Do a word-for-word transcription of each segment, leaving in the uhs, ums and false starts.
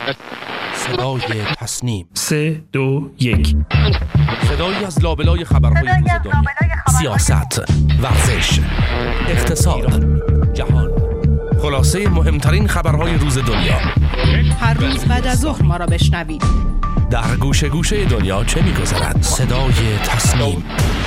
صدای تصنیم. سه دو یک. صدایی از لابلای خبرهای روز دنیا، سیاست، ورزش، اقتصاد، جهان، خلاصه مهمترین خبرهای روز دنیا. هر روز بعد از ظهر ما را بشنوید. در گوشه گوشه دنیا چه می‌گذرد؟ صدای تصنیم.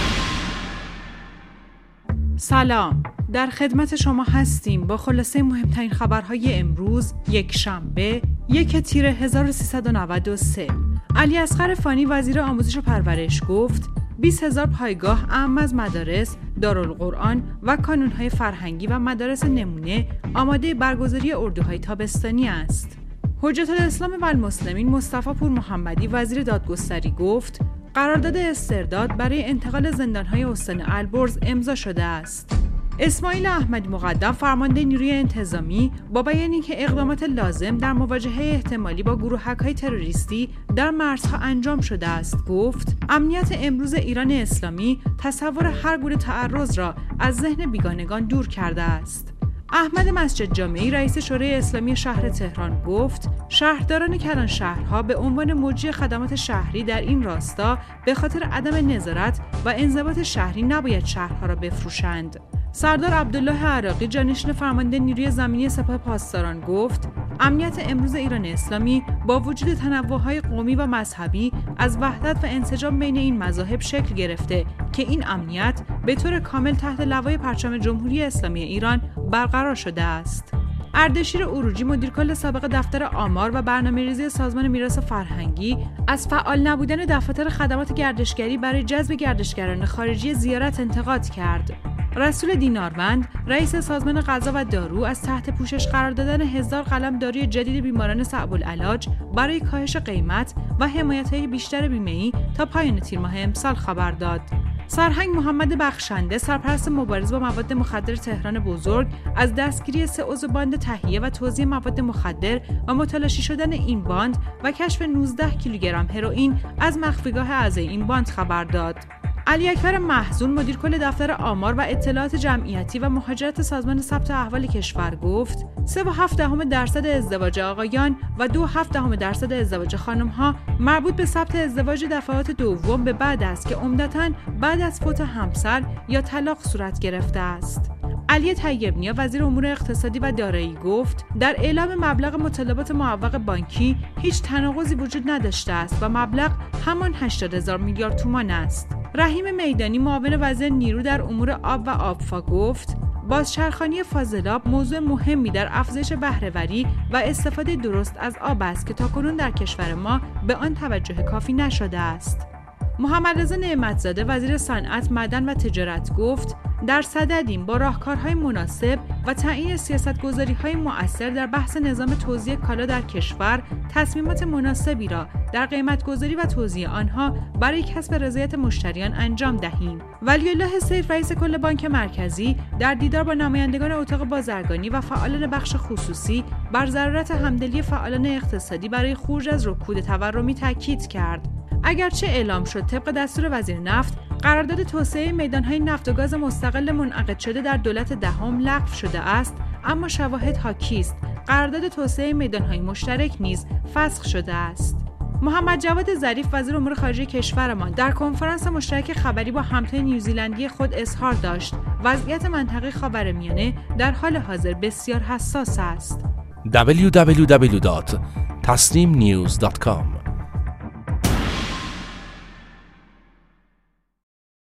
سلام، در خدمت شما هستیم با خلاصه مهمترین خبرهای امروز یک شنبه یک تیر هزار و سیصد و نود و سه. علی اصغر فانی وزیر آموزش و پرورش گفت بیست هزار پایگاه اعم از مدارس، دارالقرآن و کانونهای فرهنگی و مدارس نمونه آماده برگزاری اردوهای تابستانی است. حجت الاسلام و المسلمین مصطفی پور محمدی وزیر دادگستری گفت قرارداد استرداد برای انتقال زندانهای استان البرز امضا شده است. اسماعیل احمدی مقدم فرمانده نیروی انتظامی با بیان اینکه اقدامات لازم در مواجهه احتمالی با گروهک‌های تروریستی در مرزها انجام شده است گفت امنیت امروز ایران اسلامی تصور هر گونه تعرض را از ذهن بیگانگان دور کرده است. احمد مسجد جامعی رئیس شورای اسلامی شهر تهران گفت شهرداران کلان شهرها به عنوان مجری خدمات شهری در این راستا به خاطر عدم نظارت و انضباط شهری نباید شهرها را بفروشند. سردار عبدالله عراقی جانشین فرمانده نیروی زمینی سپاه پاسداران گفت امنیت امروز ایران اسلامی با وجود تنوع‌های قومی و مذهبی از وحدت و انسجام بین این مذاهب شکل گرفته که این امنیت به طور کامل تحت لوای پرچم جمهوری اسلامی ایران برقرار شده است. اردشیر عروجی مدیرکل سابق دفتر آمار و برنامه‌ریزی سازمان میراث فرهنگی از فعال نبودن دفاتر خدمات گردشگری برای جذب گردشگران خارجی زیارت انتقاد کرد. رسول دینارمند رئیس سازمان غذا و دارو از تحت پوشش قرار دادن هزار قلم داروی جدید بیماران صعب العلاج برای کاهش قیمت و حمایت‌های بیشتر بیمه‌ای تا پایان تیر ماه امسال خبر داد. سرهنگ محمد بخشنده سرپرست مبارزه با مواد مخدر تهران بزرگ از دستگیری سه عضو باند تهیه و توزیع مواد مخدر و متلاشی شدن این باند و کشف نوزده کیلوگرم هروئین از مخفیگاه اعضای این باند خبر داد. علی اکبر محزون مدیر کل دفتر آمار و اطلاعات جمعیتی و مهاجرت سازمان ثبت احوال کشور گفت سه و هفت دهم درصد ازدواج آقایان و دو و هفت دهم درصد ازدواج خانم‌ها مربوط به ثبت ازدواج دفعات دوم به بعد است که عمدتاً بعد از فوت همسر یا طلاق صورت گرفته است. علی طیب‌نیا وزیر امور اقتصادی و دارایی گفت در اعلام مبلغ مطالبات معوق بانکی هیچ تناقضی وجود نداشته است و مبلغ همان هشتاد هزار میلیارد تومان است. رحیم میدانی معاون وزیر نیرو در امور آب و آبفا گفت بازچرخانی فاضلاب موضوع مهمی در افزایش بهره‌وری و استفاده درست از آب است که تاکنون در کشور ما به آن توجه کافی نشده است. محمد رضا نعمتزاده وزیر صنعت، معدن و تجارت گفت در صددیم با راهکارهای مناسب و تعیین سیاست‌گذاری‌های مؤثر در بحث نظام توزیع کالا در کشور تصمیمات مناسبی را در قیمت‌گذاری و توزیع آنها برای کسب رضایت مشتریان انجام دهیم. ولی‌الله سیف رئیس کل بانک مرکزی در دیدار با نمایندگان اتاق بازرگانی و فعالان بخش خصوصی بر ضرورت همدلی فعالان اقتصادی برای خروج از رکود تورمی تاکید کرد. اگرچه اعلام شد طبق دستور وزیر نفت قرارداد توسعه میدان‌های نفت و گاز مستقل منعقد شده در دولت دهم لغو شده است، اما شواهد حاکی است قرارداد توسعه میدان‌های مشترک نیز فسخ شده است. محمد جواد ظریف وزیر امور خارجه کشورمان در کنفرانس مشترک خبری با همتای نیوزیلندی خود اظهار داشت وضعیت منطقه خاورمیانه در حال حاضر بسیار حساس است. دبلیو دبلیو دبلیو دات تصنیم نیوز دات کام